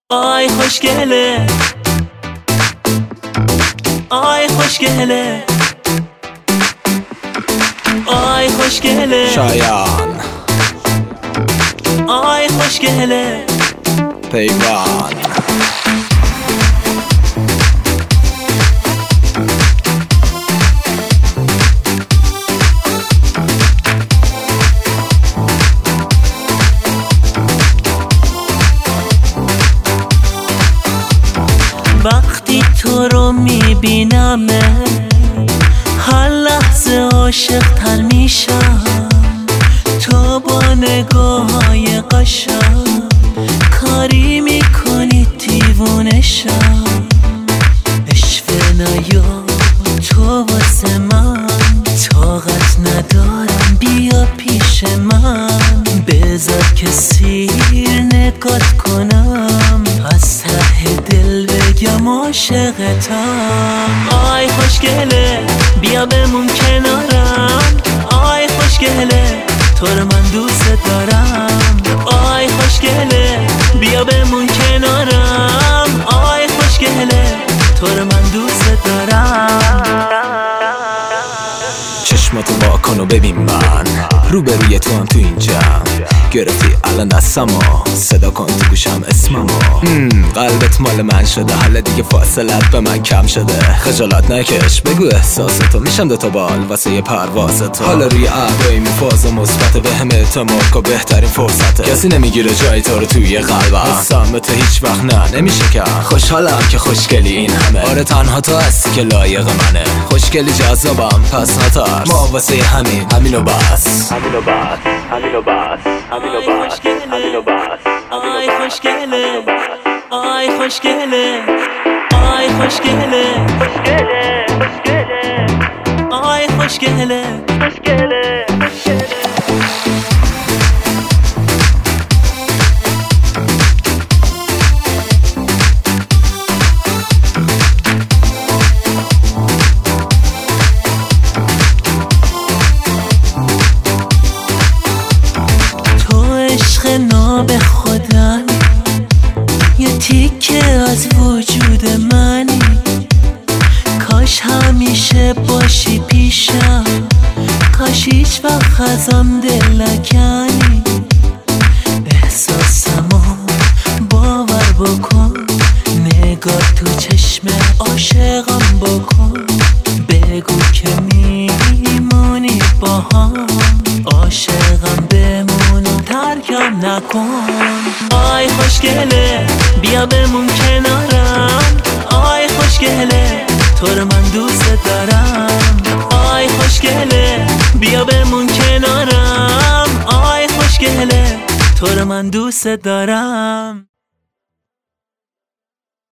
آی خوشگله، آی خوشگله، آی خوشگله، شایان، آی خوشگله، پیمان. وقتی تو رو میبینم هر لحظه عاشق تر میشم. تو با نگاه‌های قشنگ کاری میکنی دیوونه شم. اشوه نیا تو واسه من، طاقت ندارم بیا پیش من. بذار که سیر نگات کنم، از ته دل بگم عاشقتم. آی خوشگله بیا بمون کنارم. آی خوشگله تو رو من دوست دارم. آی خوشگله بیا بمون کنارم. آی خوشگله تو رو من دوست دارم. چشماتو وا کن و ببین من روبروی تو هم تو این جمع. گرفتی الان دستمو، صدا کن تو گوشم اسممو. قلبت مال من شده، حالا دیگه فاصلت به من کم شده. خجالت نکش بگو احساستو، میشم دوتا بال واسه یه پروازتو. حالا روی اعدایی فاز مثبت به هم اعتماد که بهترین فرصته. کسی نمیگیره جای تو رو توی قلبم. حسم به تو هیچ وقت نمیشه که. خوشحالم که خوشگلی این همه. آره تنها تو هستی که لایق منه. خوشگلی جذابم پس نترس، ما واسه همینو بس. همینو بس، همینو بس، همینو بس، همینو بس. آی خوشگله، آی خوشگله، آی خوشگله، آی خوشگله، خوشگله. ناب خودم یه تیکه از وجود منی. کاش همیشه باشی پیشم، کاش هیچ وقت ازم دل نکنی. احساسمو باور بکن، نگاه تو چشم عاشقم بکن. بگو که میمونی با هم، عاشقم بمون و ترکم نکن. آی خوشگله بیا بمون کنارم. آی خوشگله تو رو من دوست دارم. آی خوشگله بیا بمون کنارم. آی خوشگله تو رو من دوست دارم.